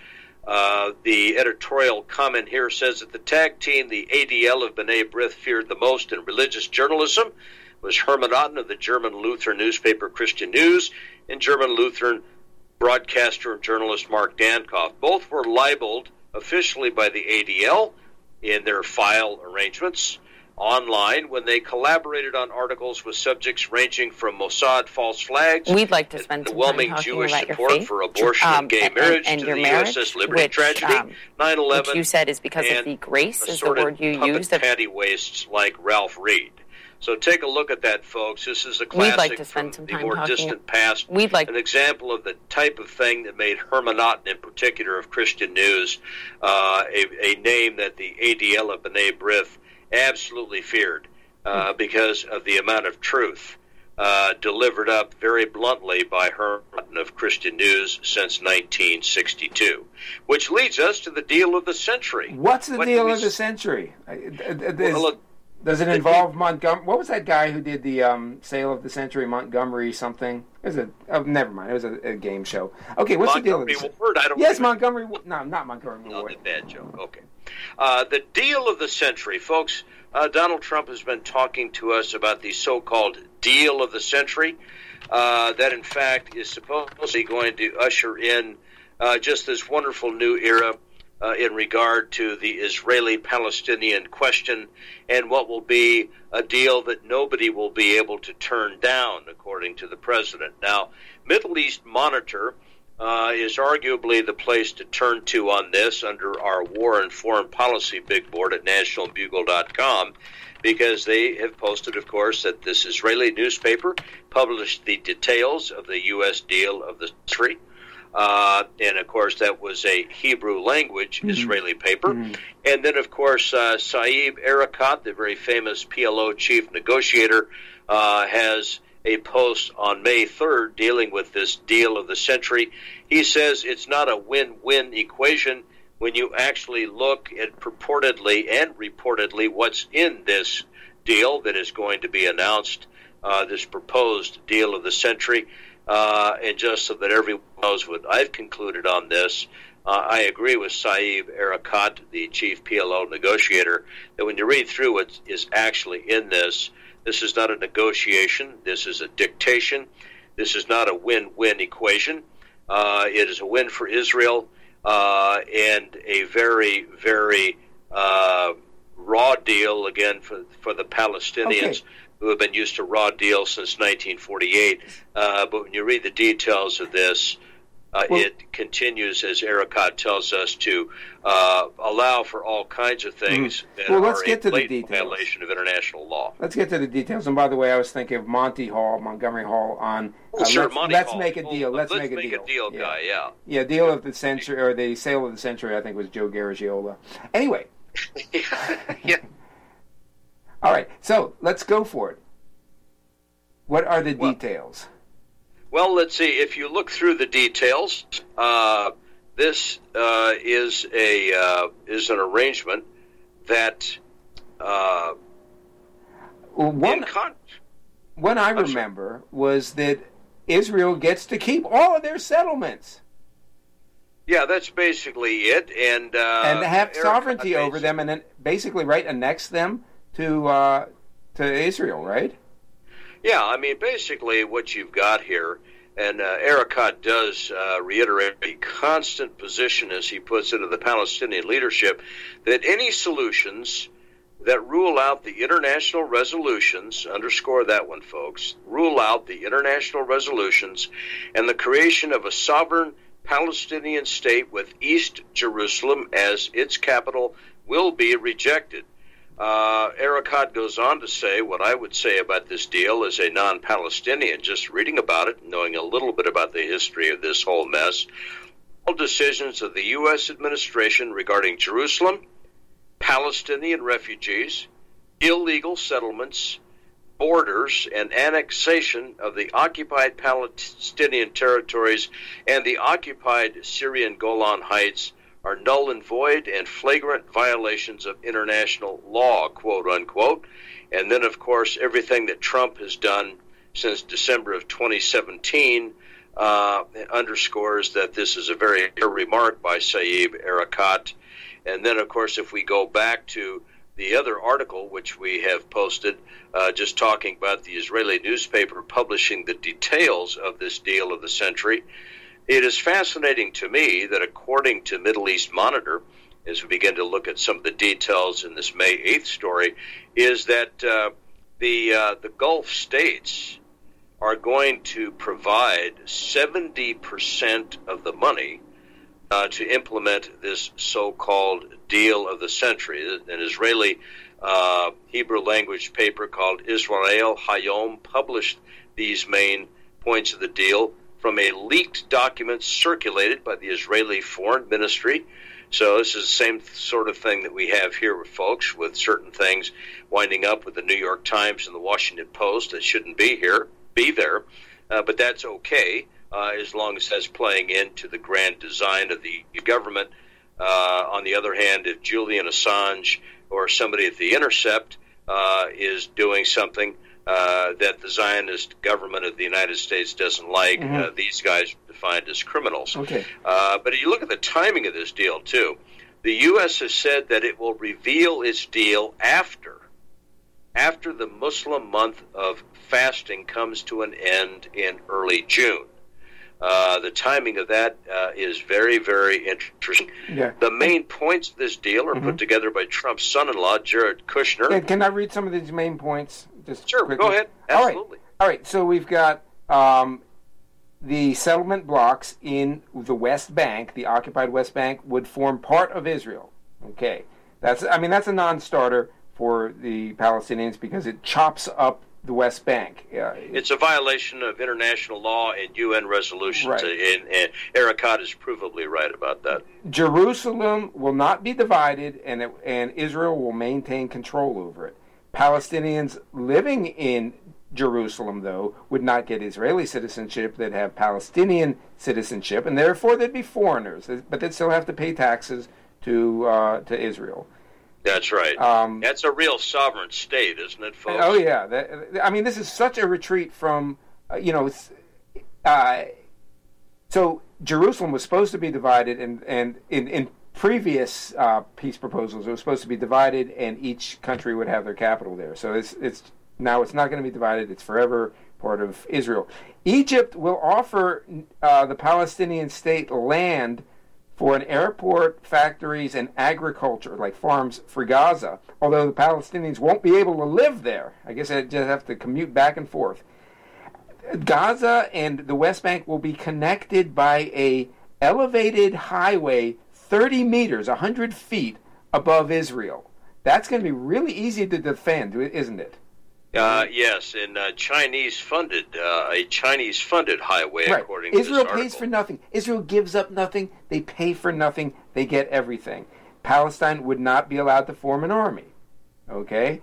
The editorial comment here says that the tag team the ADL of B'nai B'rith feared the most in religious journalism was Herman Otten of the German Lutheran newspaper Christian News and German Lutheran broadcaster and journalist Mark Dankoff. Both were libeled officially by the ADL in their file arrangements online when they collaborated on articles with subjects ranging from Mossad false flags, we'd like to spend some overwhelming time Jewish about support your faith, for abortion and gay marriage, and to your the marriage, USS Liberty which, tragedy, 9/11, which you said is because of the grace, is the word you used. Patty wastes like Ralph Reed. So take a look at that, folks. This is a classic from the more distant past, an example of the type of thing that made Herman Otten, in particular of Christian News, a name that the ADL of B'nai B'rith absolutely feared because of the amount of truth delivered up very bluntly by Herman Otten of Christian News since 1962. Which leads us to the deal of the century. What's the deal of the century? Does it involve Montgomery? What was that guy who did the sale of the century, Montgomery something? It was never mind. It was a game show. Okay, what's the deal? Montgomery Ward? Montgomery. No, not Montgomery Ward. Not a bad joke. Okay. The deal of the century, folks. Donald Trump has been talking to us about the so-called deal of the century. That, in fact, is supposedly going to usher in just this wonderful new era in regard to the Israeli-Palestinian question and what will be a deal that nobody will be able to turn down, according to the president. Now, Middle East Monitor is arguably the place to turn to on this under our War and Foreign Policy big board at nationalbugle.com, because they have posted, of course, that this Israeli newspaper published the details of the U.S. deal of the century. And, of course, that was a Hebrew language Israeli paper. And then, of course, Saeb Erekat, the very famous PLO chief negotiator, has a post on May 3rd dealing with this deal of the century. He says it's not a win-win equation when you actually look at purportedly and reportedly what's in this deal that is going to be announced, this proposed deal of the century. And just so that everyone knows what I've concluded on this, I agree with Saeb Erekat, the chief PLO negotiator, that when you read through what is actually in this, this is not a negotiation. This is a dictation. This is not a win-win equation. It is a win for Israel and a very, very raw deal, again, for the Palestinians. Okay. Who have been used to raw deals since 1948. But when you read the details of this, it continues, as Erekat tells us, to allow for all kinds of things that are a blatant violation of international law. Let's get to the details. And by the way, I was thinking of Montgomery Hall on let's make a deal. Let's make a deal, guy, yeah. Yeah, deal of the century, or the sale of the century, I think was Joe Garagiola. Anyway. Yeah. All right, so let's go for it. What are the details? Well, let's see. If you look through the details, this is an arrangement that one I remember was that Israel gets to keep all of their settlements. Yeah, that's basically it, and have sovereignty over them, and then basically annex them to Israel, right? Yeah, I mean, basically what you've got here, and Erekat does reiterate a constant position, as he puts it, of the Palestinian leadership, that any solutions that rule out the international resolutions, underscore that one, folks, rule out the international resolutions and the creation of a sovereign Palestinian state with East Jerusalem as its capital will be rejected. Erekat goes on to say what I would say about this deal as a non-Palestinian, just reading about it, knowing a little bit about the history of this whole mess. All decisions of the U.S. administration regarding Jerusalem, Palestinian refugees, illegal settlements, borders, and annexation of the occupied Palestinian territories and the occupied Syrian Golan Heights are null and void and flagrant violations of international law, quote unquote. And then, of course, everything that Trump has done since December of 2017 underscores that this is a very clear remark by Saeb Erekat. And then, of course, if we go back to the other article, which we have posted, just talking about the Israeli newspaper publishing the details of this deal of the century, it is fascinating to me that according to Middle East Monitor, as we begin to look at some of the details in this May 8th story, is that the Gulf states are going to provide 70% of the money to implement this so-called deal of the century. An Israeli Hebrew language paper called Israel Hayom published these main points of the deal from a leaked document circulated by the Israeli Foreign Ministry. So this is the same sort of thing that we have here with folks, with certain things winding up with the New York Times and the Washington Post that shouldn't be there, but that's okay as long as that's playing into the grand design of the government. On the other hand, if Julian Assange or somebody at The Intercept is doing something that the Zionist government of the United States doesn't like, these guys are defined as criminals. Okay. But if you look at the timing of this deal, too, the U.S. has said that it will reveal its deal after the Muslim month of fasting comes to an end in early June. The timing of that is very, very interesting. Yeah. The main points of this deal are put together by Trump's son-in-law, Jared Kushner. Yeah, can I read some of these main points? Sure, quickly? Go ahead. Absolutely. All right. So we've got the settlement blocks in the West Bank, the occupied West Bank, would form part of Israel. Okay. That's a non-starter for the Palestinians because it chops up the West Bank. It's a violation of international law and UN resolutions, right. and Erekat is provably right about that. Jerusalem will not be divided, and Israel will maintain control over it. Palestinians living in Jerusalem, though, would not get Israeli citizenship. They'd have Palestinian citizenship, and therefore they'd be foreigners, but they'd still have to pay taxes to Israel. That's right. That's a real sovereign state, isn't it, folks? Oh, yeah. This is such a retreat from, so Jerusalem was supposed to be divided, and in previous peace proposals, it was supposed to be divided, and each country would have their capital there. So it's now it's not going to be divided. It's forever part of Israel. Egypt will offer the Palestinian state land for an airport, factories, and agriculture, like farms for Gaza, although the Palestinians won't be able to live there. I guess they just have to commute back and forth. Gaza and the West Bank will be connected by a elevated highway 30 meters, 100 feet above Israel. That's going to be really easy to defend, isn't it? Yes, and a Chinese-funded highway, right. According to Israel this pays for nothing. Israel gives up nothing. They pay for nothing. They get everything. Palestine would not be allowed to form an army. Okay?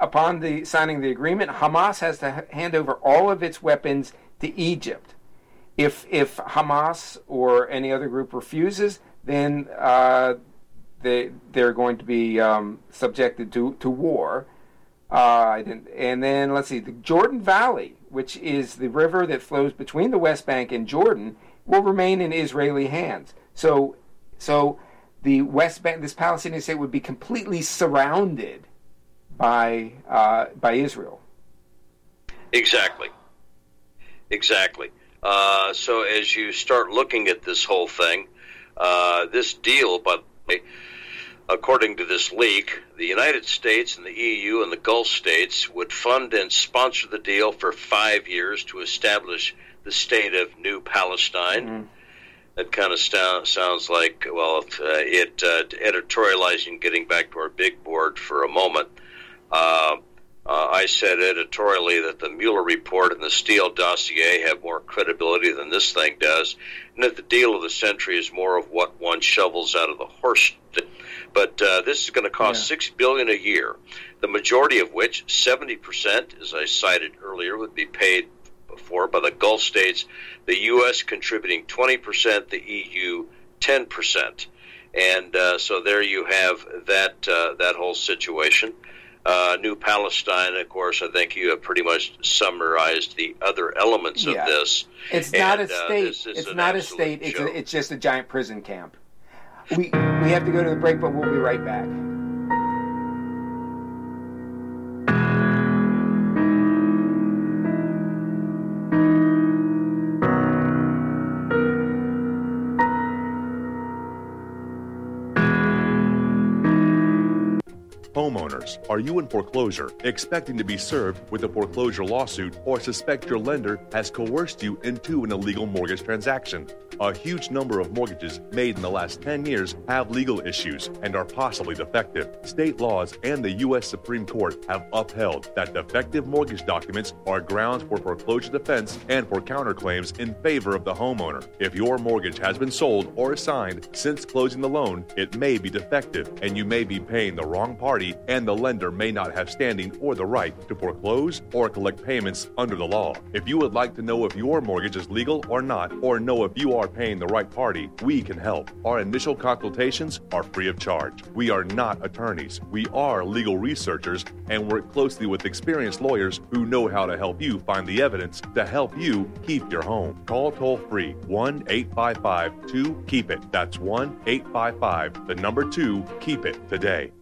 Upon signing the agreement, Hamas has to hand over all of its weapons to Egypt. if Hamas or any other group refuses, then they're going to be subjected to war. And then let's see, the Jordan Valley, which is the river that flows between the West Bank and Jordan, will remain in Israeli hands. So the West Bank, this Palestinian state, would be completely surrounded by Israel. Exactly. So as you start looking at this whole thing, this deal, by the way, according to this leak, the United States and the EU and the Gulf states would fund and sponsor the deal for 5 years to establish the state of New Palestine. Mm-hmm. That kind of sounds like, well, editorializing, getting back to our big board for a moment, I said editorially that the Mueller report and the Steele dossier have more credibility than this thing does, and that the deal of the century is more of what one shovels out of the horse. But this is going to cost $6 billion a year, the majority of which, 70%, as I cited earlier, would be paid for by the Gulf states, the U.S. contributing 20%, the EU 10%. And so there you have that whole situation. New Palestine, of course, I think you have pretty much summarized the other elements of this. It's not a state. It's not a state. It's just a giant prison camp. We have to go to the break, but we'll be right back. Homeowners, are you in foreclosure, expecting to be served with a foreclosure lawsuit, or suspect your lender has coerced you into an illegal mortgage transaction? A huge number of mortgages made in the last 10 years have legal issues and are possibly defective. State laws and the U.S. Supreme Court have upheld that defective mortgage documents are grounds for foreclosure defense and for counterclaims in favor of the homeowner. If your mortgage has been sold or assigned since closing the loan, it may be defective and you may be paying the wrong party, and the lender may not have standing or the right to foreclose or collect payments under the law. If you would like to know if your mortgage is legal or not, or know if you are paying the right party, we can help. Our initial consultations are free of charge. We are not attorneys. We are legal researchers and work closely with experienced lawyers who know how to help you find the evidence to help you keep your home. Call toll-free 1-855-2-KEEP-IT. That's 1-855-2-KEEP-IT today.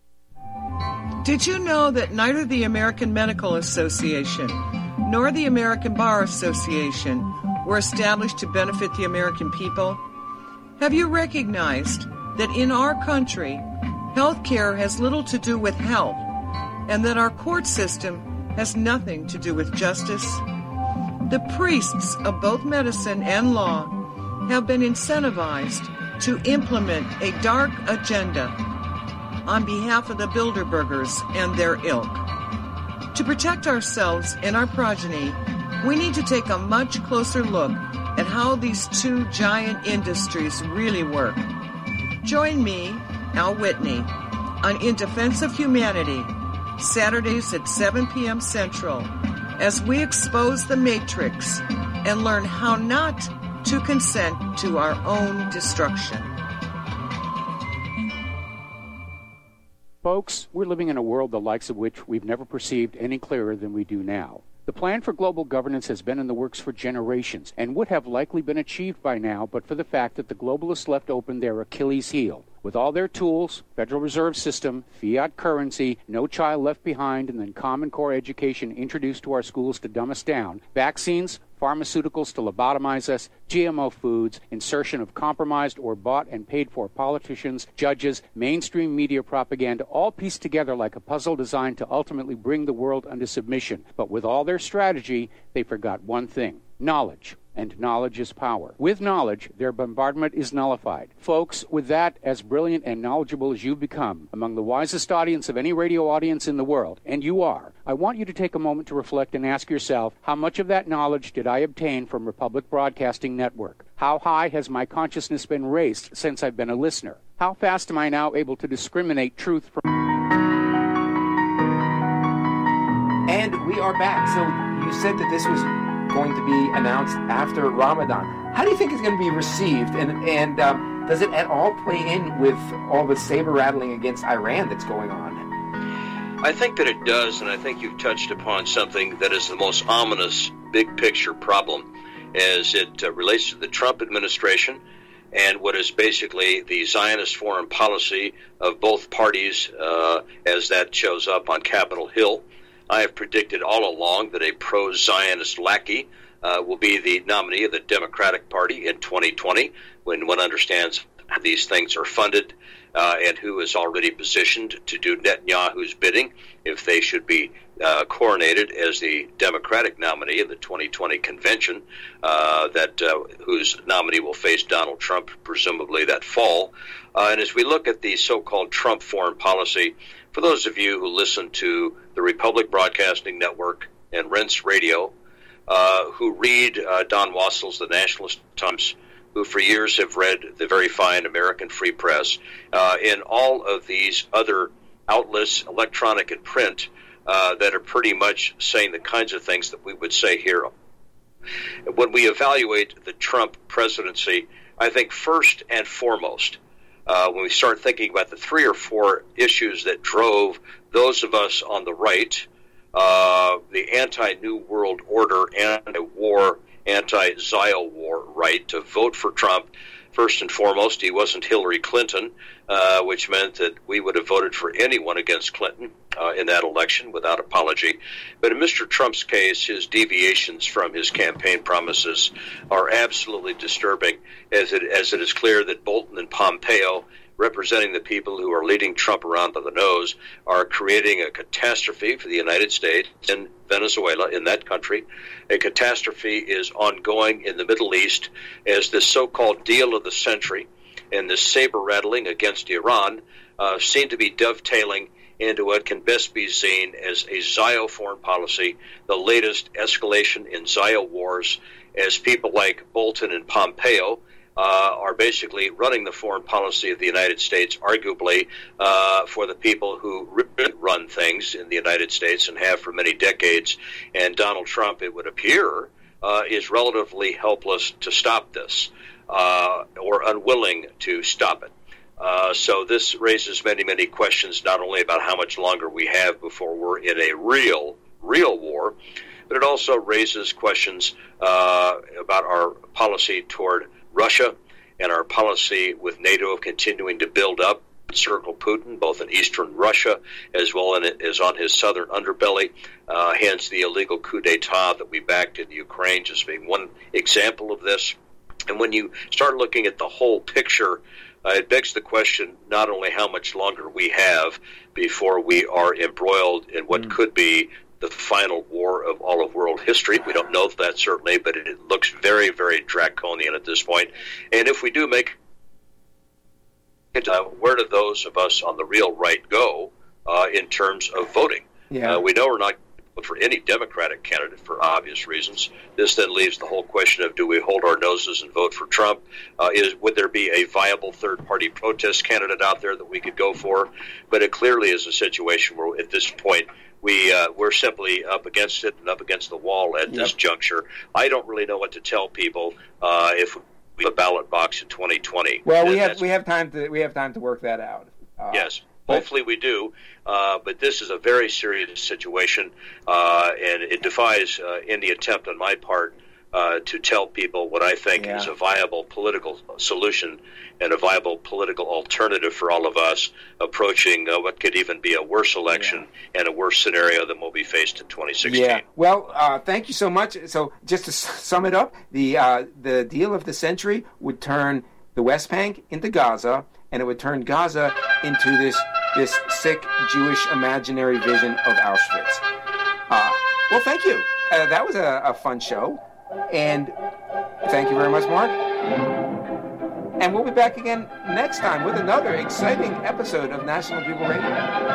Did you know that neither the American Medical Association nor the American Bar Association were established to benefit the American people? Have you recognized that in our country, health care has little to do with health, and that our court system has nothing to do with justice? The priests of both medicine and law have been incentivized to implement a dark agenda on behalf of the Bilderbergers and their ilk. To protect ourselves and our progeny, we need to take a much closer look at how these two giant industries really work. Join me, Al Whitney, on In Defense of Humanity, Saturdays at 7 p.m. Central, as we expose the Matrix and learn how not to consent to our own destruction. Folks, we're living in a world the likes of which we've never perceived any clearer than we do now. The plan for global governance has been in the works for generations and would have likely been achieved by now but for the fact that the globalists left open their Achilles heel. With all their tools, Federal Reserve System, fiat currency, no child left behind, and then Common Core education introduced to our schools to dumb us down, vaccines, pharmaceuticals to lobotomize us, GMO foods, insertion of compromised or bought and paid for politicians, judges, mainstream media propaganda, all pieced together like a puzzle designed to ultimately bring the world under submission. But with all their strategy, they forgot one thing: knowledge. And knowledge is power. With knowledge, their bombardment is nullified. Folks, with that, as brilliant and knowledgeable as you've become, among the wisest audience of any radio audience in the world, and you are, I want you to take a moment to reflect and ask yourself, how much of that knowledge did I obtain from Republic Broadcasting Network? How high has my consciousness been raised since I've been a listener? How fast am I now able to discriminate truth from... And we are back. So you said that this was going to be announced after Ramadan. How do you think it's going to be received? And does it at all play in with all the saber rattling against Iran that's going on? I think that it does, and I think you've touched upon something that is the most ominous big picture problem as it relates to the Trump administration and what is basically the Zionist foreign policy of both parties as that shows up on Capitol Hill. I have predicted all along that a pro-Zionist lackey will be the nominee of the Democratic Party in 2020 when one understands how these things are funded and who is already positioned to do Netanyahu's bidding if they should be coronated as the Democratic nominee in the 2020 convention, whose nominee will face Donald Trump presumably that fall. And as we look at the so-called Trump foreign policy, for those of you who listen to the Republic Broadcasting Network and Rense Radio, who read Don Wassel's The Nationalist Times, who for years have read the very fine American Free Press, and all of these other outlets, electronic and print, that are pretty much saying the kinds of things that we would say here. When we evaluate the Trump presidency, I think first and foremost, when we start thinking about the 3 or 4 issues that drove those of us on the right, the anti-New World Order, anti-war, anti-Zio war right to vote for Trump. First and foremost, he wasn't Hillary Clinton, which meant that we would have voted for anyone against Clinton in that election without apology. But in Mr. Trump's case, his deviations from his campaign promises are absolutely disturbing, as it is clear that Bolton and Pompeo, representing the people who are leading Trump around by the nose, are creating a catastrophe for the United States and Venezuela, in that country. A catastrophe is ongoing in the Middle East as this so-called deal of the century and this saber-rattling against Iran seem to be dovetailing into what can best be seen as a Zio foreign policy, the latest escalation in Zio wars, as people like Bolton and Pompeo are basically running the foreign policy of the United States, arguably for the people who run things in the United States and have for many decades. And Donald Trump, it would appear, is relatively helpless to stop this or unwilling to stop it. So this raises many, many questions, not only about how much longer we have before we're in a real war, but it also raises questions about our policy toward Russia and our policy with NATO of continuing to build up, encircle Putin, both in eastern Russia as well as on his southern underbelly, hence the illegal coup d'etat that we backed in Ukraine, just being one example of this. And when you start looking at the whole picture, it begs the question not only how much longer we have before we are embroiled in what could be the final war of all of world history. We don't know that certainly, but it looks very, very draconian at this point. And if we do make it, where do those of us on the real right go in terms of voting? Yeah. We know we're not for any Democratic candidate for obvious reasons. This then leaves the whole question of, do we hold our noses and vote for Trump? Would there be a viable third-party protest candidate out there that we could go for? But it clearly is a situation where at this point we're simply up against it and up against the wall at this juncture. I don't really know what to tell people if we have a ballot box in 2020. Well, we have time to work that out. Yes. Hopefully we do, but this is a very serious situation, and it defies any attempt on my part to tell people what I think is a viable political solution and a viable political alternative for all of us approaching what could even be a worse election and a worse scenario than will be faced in 2016. Yeah. Well, thank you so much. So just to sum it up, the deal of the century would turn the West Bank into Gaza, and it would turn Gaza into this sick Jewish imaginary vision of Auschwitz. Well, thank you. That was a fun show. And thank you very much, Mark. And we'll be back again next time with another exciting episode of National Bugle Radio.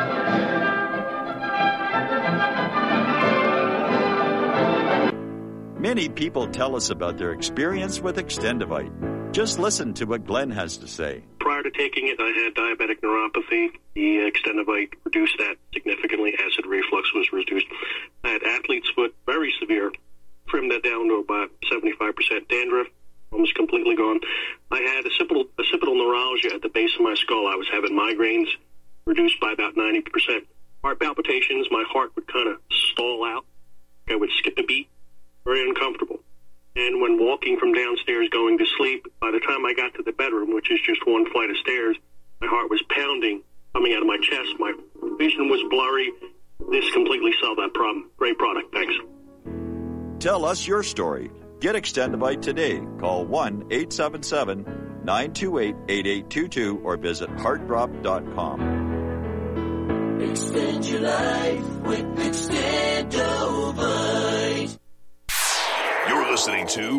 Many people tell us about their experience with Extendivite. Just listen to what Glenn has to say. Prior to taking it, I had diabetic neuropathy. The Extendivite reduced that significantly. Acid reflux was reduced. I had athlete's foot, very severe. trimmed that down to about 75% dandruff, almost completely gone. I had occipital neuralgia at the base of my skull. I was having migraines, reduced by about 90%. Heart palpitations, my heart would kind of stall out. I would skip a beat, very uncomfortable. And when walking from downstairs going to sleep, by the time I got to the bedroom, which is just one flight of stairs, my heart was pounding, coming out of my chest. My vision was blurry. This completely solved that problem. Great product. Thanks. Tell us your story. Get Extendivite today. Call 1-877-928-8822 or visit heartdrop.com. Extend your life with Extendovite. You're listening to